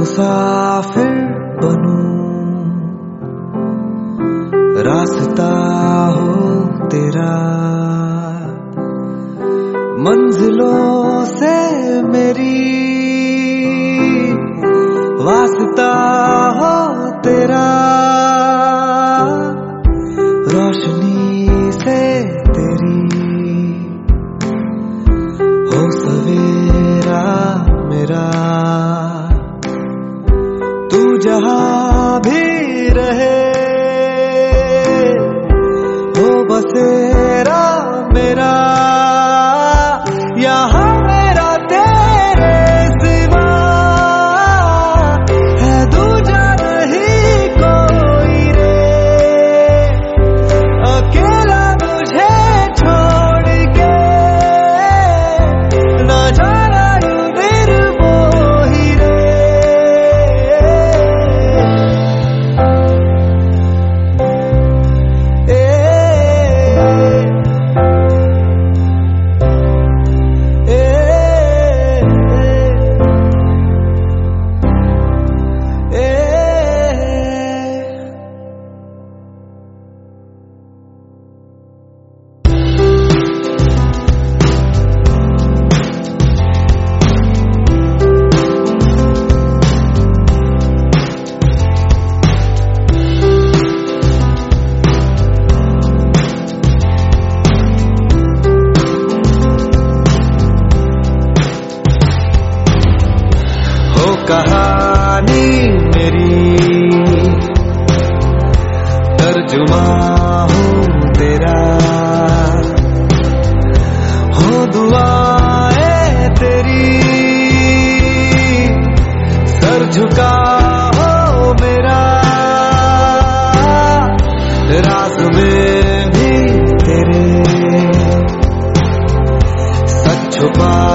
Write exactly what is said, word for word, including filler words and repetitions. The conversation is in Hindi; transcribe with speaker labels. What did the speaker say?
Speaker 1: मुसाफिर बनूं, रास्ता हो तेरा मंजिलों से मेरी, वास्ता हो तेरा रोशनी से तेरी, हो सवेरा मेरा। तू जहां भी रहे हो बसेरा मेरा, यहाँ मेरा तेरे सिवा है दूजा नहीं कोई रे। अकेला मुझे छोड़ के ना जाना यूं निर्मोही रे। कहानी मेरी तर्जुमा हूँ तेरा, हो दुआएं तेरी सर झुका हो मेरा। राज में भी तेरे सच छुपा